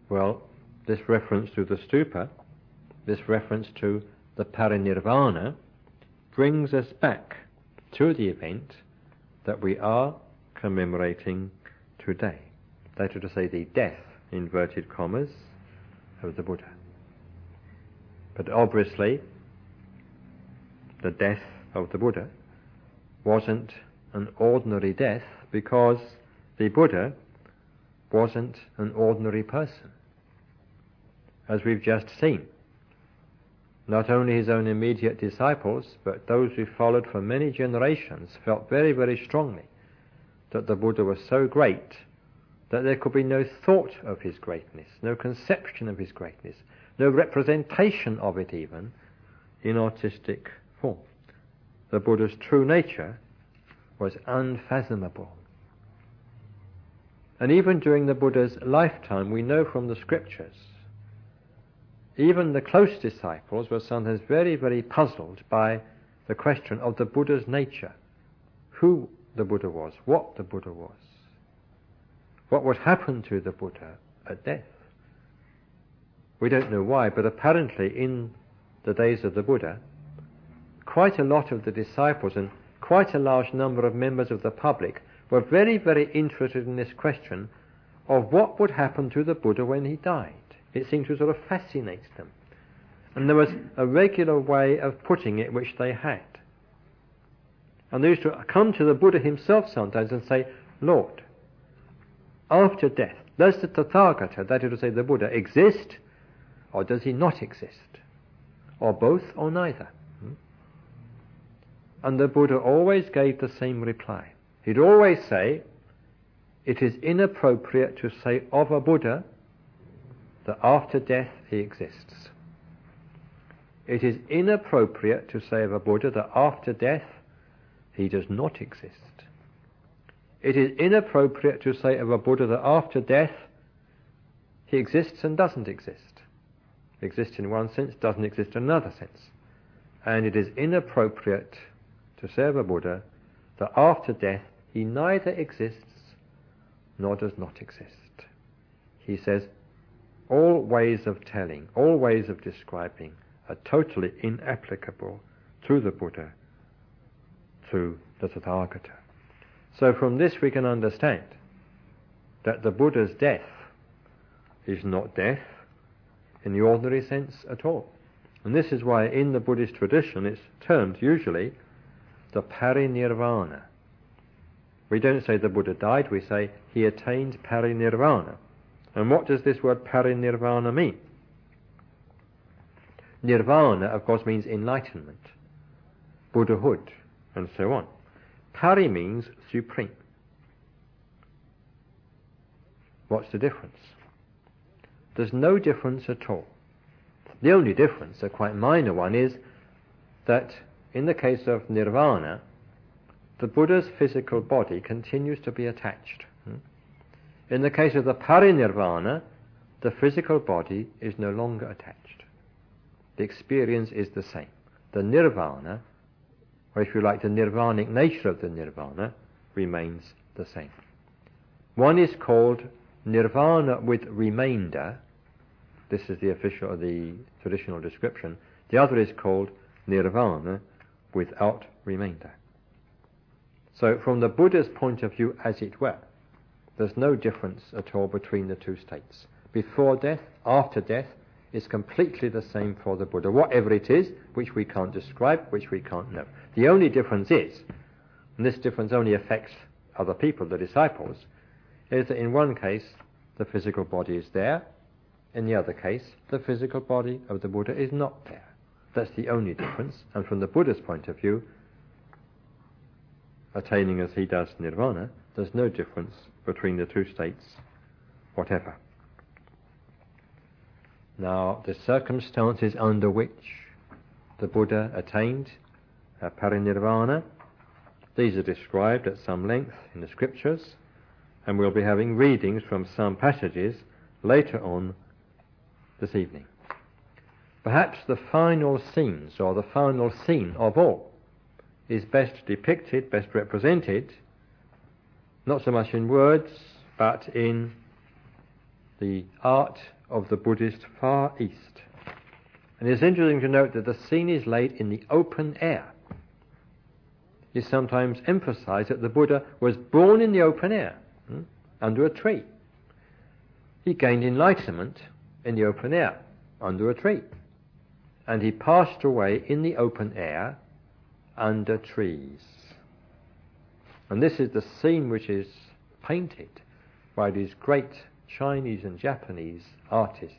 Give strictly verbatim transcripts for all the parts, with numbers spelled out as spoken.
Well, this reference to the stupa, this reference to the parinirvana, brings us back to the event that we are commemorating today. That is to say, the death, inverted commas, of the Buddha. But obviously, the death of the Buddha wasn't an ordinary death, because the Buddha wasn't an ordinary person. As we've just seen, not only his own immediate disciples, but those who followed for many generations felt very, very strongly that the Buddha was so great that there could be no thought of his greatness, no conception of his greatness, no representation of it even in artistic form. The Buddha's true nature was unfathomable. And even during the Buddha's lifetime, we know from the scriptures, even the close disciples were sometimes very, very puzzled by the question of the Buddha's nature, who the Buddha was, what the Buddha was, what would happen to the Buddha at death. We don't know why, but apparently in the days of the Buddha, quite a lot of the disciples and quite a large number of members of the public were very, very interested in this question of what would happen to the Buddha when he died. It seemed to sort of fascinate them. And there was a regular way of putting it which they had. And they used to come to the Buddha himself sometimes and say, Lord, after death, does the Tathagata, that is to say the Buddha, exist, or does he not exist? Or both, or neither? Hmm? And the Buddha always gave the same reply. He'd always say, it is inappropriate to say of a Buddha that after death he exists. It is inappropriate to say of a Buddha that after death he does not exist. It is inappropriate to say of a Buddha that after death he exists and doesn't exist. Exists in one sense, doesn't exist in another sense. And it is inappropriate to say of a Buddha that after death he neither exists nor does not exist. He says, all ways of telling, all ways of describing are totally inapplicable to the Buddha, to the Tathagata. So from this we can understand that the Buddha's death is not death in the ordinary sense at all. And this is why in the Buddhist tradition it's termed usually the parinirvana. We don't say the Buddha died, we say he attained parinirvana. And what does this word parinirvana mean? Nirvana, of course, means enlightenment, Buddhahood, and so on. Pari means supreme. What's the difference? There's no difference at all. The only difference, a quite minor one, is that in the case of nirvana, the Buddha's physical body continues to be attached. In the case of the parinirvana, the physical body is no longer attached. The experience is the same. The nirvana, or if you like, the nirvanic nature of the nirvana, remains the same. One is called nirvana with remainder. This is the official, the traditional description. The other is called nirvana without remainder. So from the Buddha's point of view, as it were, there's no difference at all between the two states. Before death, after death, is completely the same for the Buddha, whatever it is, which we can't describe, which we can't know. The only difference is, and this difference only affects other people, the disciples, is that in one case the physical body is there, in the other case the physical body of the Buddha is not there. That's the only difference, and from the Buddha's point of view, attaining as he does nirvana, there's no difference between the two states whatever. Now, the circumstances under which the Buddha attained uh, parinirvana, these are described at some length in the scriptures, and we'll be having readings from some passages later on this evening. Perhaps the final scenes, or the final scene of all, is best depicted, best represented, not so much in words, but in the art of the Buddhist Far East. And it's interesting to note that the scene is laid in the open air. It's sometimes emphasized that the Buddha was born in the open air, hmm, under a tree. He gained enlightenment in the open air, under a tree. And he passed away in the open air, under trees. And this is the scene which is painted by these great Chinese and Japanese artists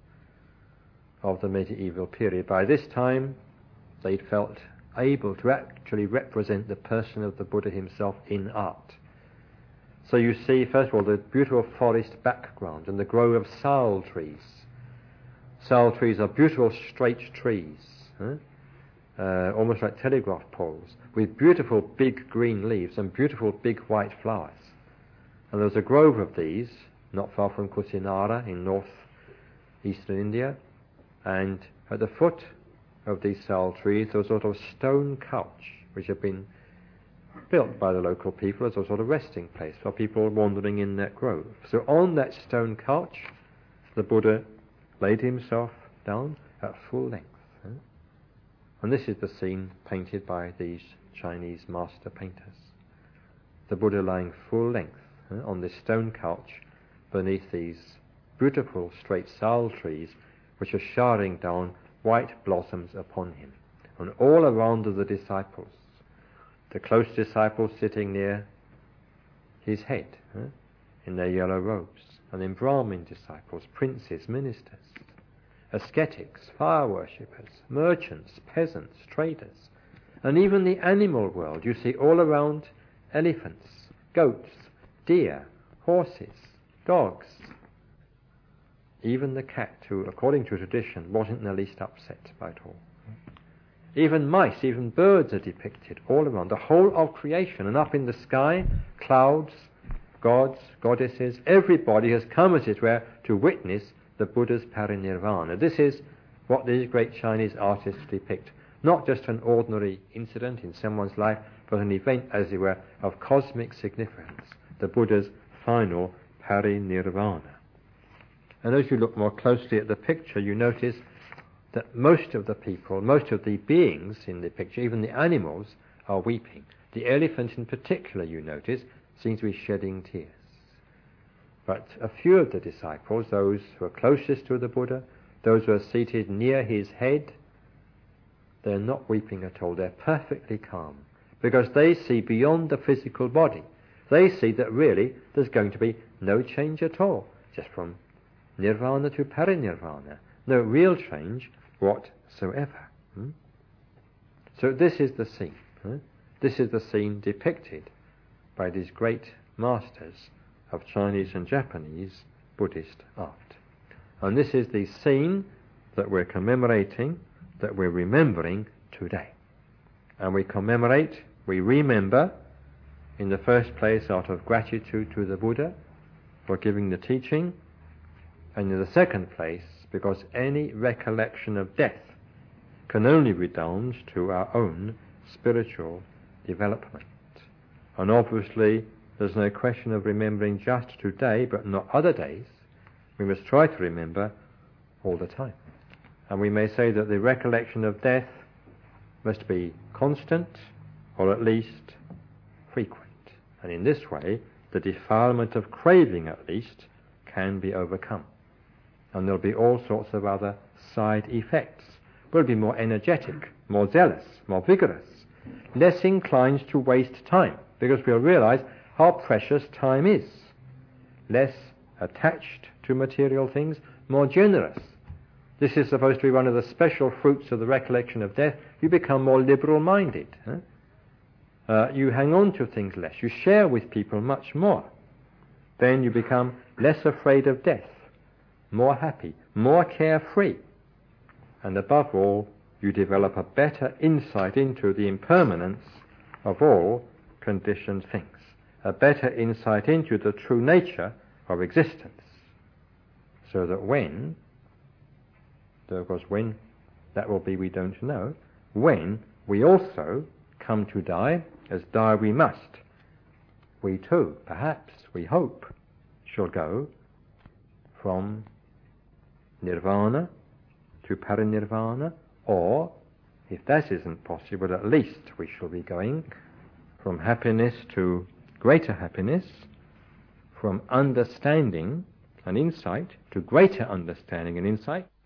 of the medieval period. By this time, they'd felt able to actually represent the person of the Buddha himself in art. So you see, first of all, the beautiful forest background and the grove of sal trees. Sal trees are beautiful straight trees, huh? uh, almost like telegraph poles, with beautiful big green leaves and beautiful big white flowers. And there's a grove of these, not far from Kusinara in north-eastern India, and at the foot of these sal trees there was a sort of stone couch which had been built by the local people as a sort of resting place for people wandering in that grove. So on that stone couch the Buddha laid himself down at full length. Huh? And this is the scene painted by these Chinese master painters. The Buddha lying full length huh, on this stone couch beneath these beautiful straight sal trees which are showering down white blossoms upon him. And all around are the disciples, the close disciples sitting near his head huh, in their yellow robes, and then Brahmin disciples, princes, ministers, ascetics, fire worshippers, merchants, peasants, traders, and even the animal world. You see all around elephants, goats, deer, horses, dogs, even the cat, who, according to tradition, wasn't in the least upset by it all. Even mice, even birds are depicted all around, the whole of creation, and up in the sky, clouds, gods, goddesses, everybody has come, as it were, to witness the Buddha's parinirvana. This is what these great Chinese artists depict, not just an ordinary incident in someone's life, but an event, as it were, of cosmic significance, the Buddha's final parinirvana. And as you look more closely at the picture, you notice that most of the people, most of the beings in the picture, even the animals, are weeping. The elephant in particular, you notice, seems to be shedding tears. But a few of the disciples, those who are closest to the Buddha, those who are seated near his head, they're not weeping at all. They're perfectly calm, because they see beyond the physical body. They see that really there's going to be no change at all, just from nirvana to parinirvana. No real change whatsoever. Hmm? So this is the scene. Huh? This is the scene depicted by these great masters of Chinese and Japanese Buddhist art. And this is the scene that we're commemorating, that we're remembering today. And we commemorate, we remember, in the first place out of gratitude to the Buddha for giving the teaching, and in the second place because any recollection of death can only redound to our own spiritual development. And obviously there's no question of remembering just today, but not other days. We must try to remember all the time. And we may say that the recollection of death must be constant, or at least frequent. And in this way, the defilement of craving, at least, can be overcome. And there'll be all sorts of other side effects. We'll be more energetic, more zealous, more vigorous, less inclined to waste time, because we'll realize how precious time is. Less attached to material things, more generous. This is supposed to be one of the special fruits of the recollection of death. You become more liberal-minded. Huh? Uh, you hang on to things less. You share with people much more. Then you become less afraid of death, more happy, more carefree. And above all, you develop a better insight into the impermanence of all conditioned things, a better insight into the true nature of existence, so that when, though of course when that will be we don't know, when we also come to die, as die we must, we too, perhaps, we hope, shall go from nirvana to parinirvana, or, if that isn't possible, at least we shall be going from happiness to greater happiness, from understanding and insight to greater understanding and insight.